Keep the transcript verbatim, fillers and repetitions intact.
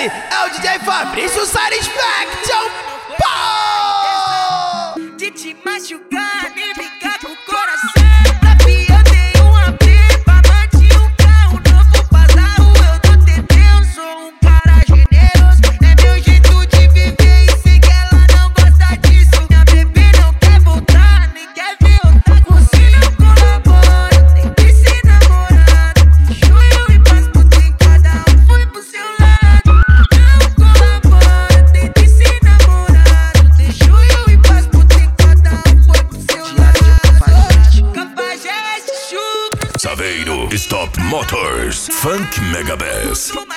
Esse é o D J Fabrício Satisfaction. Pô! De te machucar, nem brincar com o coração. Pra que eu tenho uma pipa, mande um carro novo passado. Eu tô tentando, sou um cara generoso. É meu jeito de viver e sei que ela não gosta disso. Minha bebê não quer voltar, nem quer ver eu tá com você. Não colabora, tem que ser namorado. Junho e Páscoa tem cada um foi pro seu lado. Não colabora, tem que ser namorado. Tem junho e Páscoa tem cada um foi pro seu lado. Cafajeste, chucro, Saveiro Stop Motors Funk Mega Bass.